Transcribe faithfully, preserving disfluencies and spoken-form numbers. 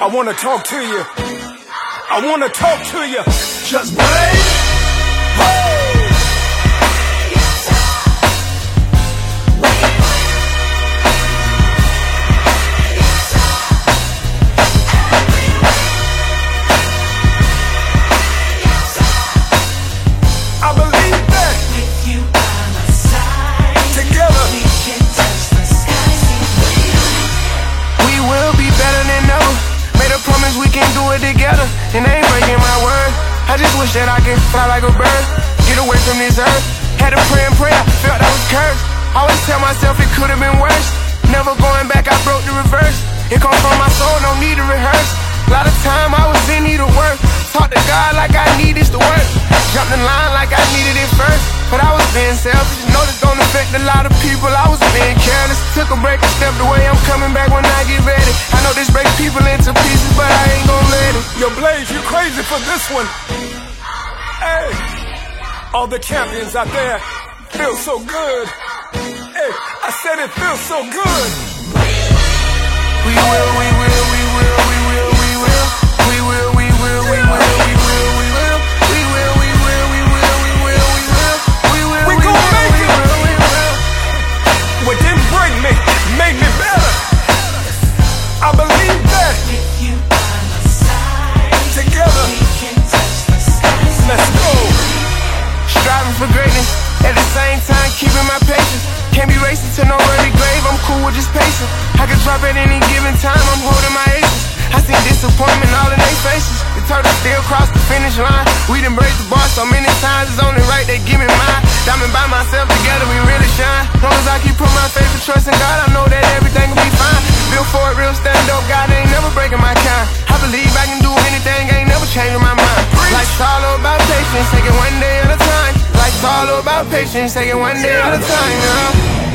I wanna talk to you. I wanna talk to you. Just break. Together, and they ain't breaking my word. I just wish that I could fly like a bird, get away from this earth. Had to pray and pray, I felt I was cursed. Always tell myself it could've been worse. Never going back, I broke the reverse. It come from my soul, no need to rehearse. A lot of time I was in need of work. Talk to God like I needed to work. Jumped in line like I needed it first. But I was being selfish, know this don't affect a lot of people. I was being careless, took a break and stepped away. I'm coming back when I get ready. I know this breaks people into pieces, but I ain't gon' let it. Yo, Blaze, you crazy for this one. Hey, all the champions out there feel so good. Hey, I said it feels so good. We will, we will, we will, we will, we will, we will, we will, we will, we will, we will, we will, we will, we will, we will, we will, we gon' make it. What didn't break me made me better. I believe that. Together, let's go. Striving for greatness, at the same time keeping my patience. Can't be racing to no early grave, I'm cool with just pacing. I can drop at any given time, I'm holding my aces. I see disappointment all in their faces. The turtle still cross the finish line. We done break the bar so many times, it's only right they give me mine. Diamond by myself, together we really shine. Long as I keep putting my faith and trust in God, I know that everything will be fine. Built for it, real stand up, God ain't never breaking my kind. I believe I can do anything, ain't never changing my mind. Life's all about patience, take it one day at a time. Life's all about patience, take it one day at a time, you know?